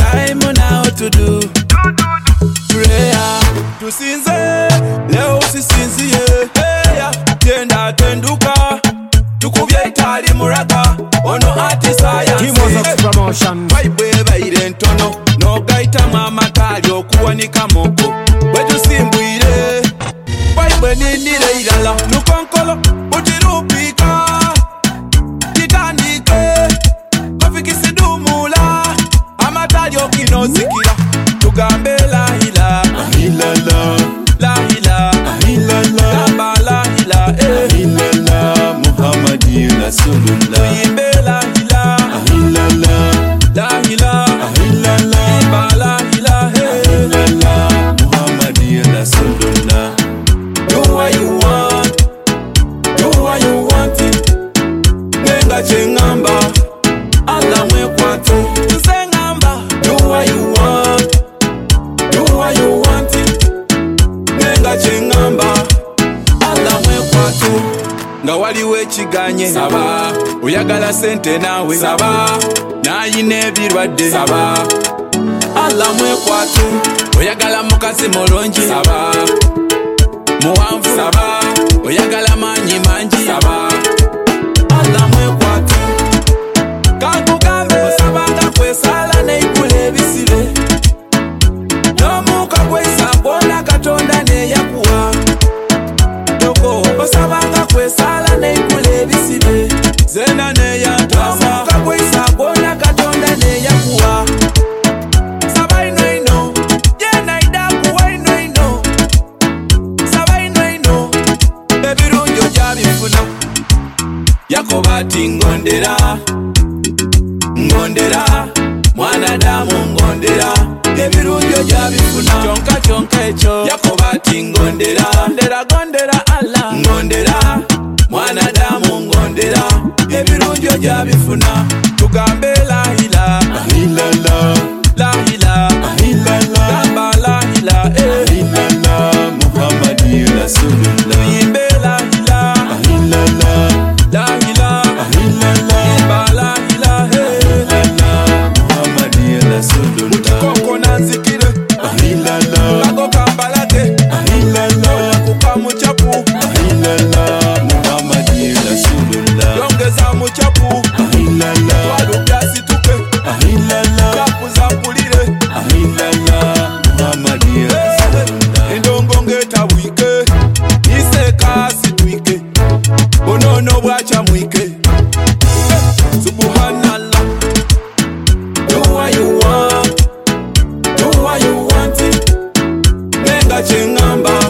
time now to do prayer. Tusinze leo sisinzie, yeah. Tenda tenduka tukubye itali muraga ono ati science. Timos promotion. Vibe baire ntono no gaita mama kali okuwanika moko wetu simbwire vibe ninire irala nukonkolo utirupika titandike kofikisi dumula amatali okinozikira tugambe la ila Ahilala, la ila ahilala, kamba la ila ahilala, Muhammadi Rasulullah. imbe la ila Ahilala, la ila ahilala, kamba la ila ahilala, Muhammadi Rasulullah. do what you want, do what you want it. Nenga chengamba, Allah mwekwatu. Tusengamba, do what you want, do what you want it. Nenga chengamba, Allah mwekwatu. Nga waliwe chiganye saba, uyagala sente nawe saba, nayine ebirwadde saba. Allah mwekwatu, uyagala mukazi mulungi saba, muwanvu saba, oyagala manyi mangi saba. Allah mwekwatu kakugambe osabanga kwesala neikula ebisibe n'omuka kwesa gwona Katonda neyakuwa toko osabanga kwesala neikula ebisibe zena neyantasa n'omuka kwesa gwona Katonda neyakuwa saba ino ino yena idakuwa ino ino saba ino ino ebirungi ojabifuna Yakoba ati ngondera ngondera mwanadamu ngondera ebirungi ojabifuna kyonka kyonka ekyo Yakoba ati ngondera ngondera gondera Allah ngondera mwanadamu ngondera ebirungi ojabifuna tugambe la ila Ahilala, la ila ahilala, gamba la ila ahilala, Muhammadi Rasulullah. imbe la ila Ahilala, la ila ahilala, gamba la ila ahilala, Muhammadi Rasulullah. koko nanzikire Ahilala, ako kambalage ahilala, kuka muchapu ahilala, Muhammadi Rasulullah. yongeza muchapu Ahilala, walubyasituke ahilala, kapu zampulire ahilala, Muhammadi Rasulullah. endongo ngetabwike iseka situike bonono bwacha mwike Subhanallah. Do what you want, do what you want it. Nenga chengamba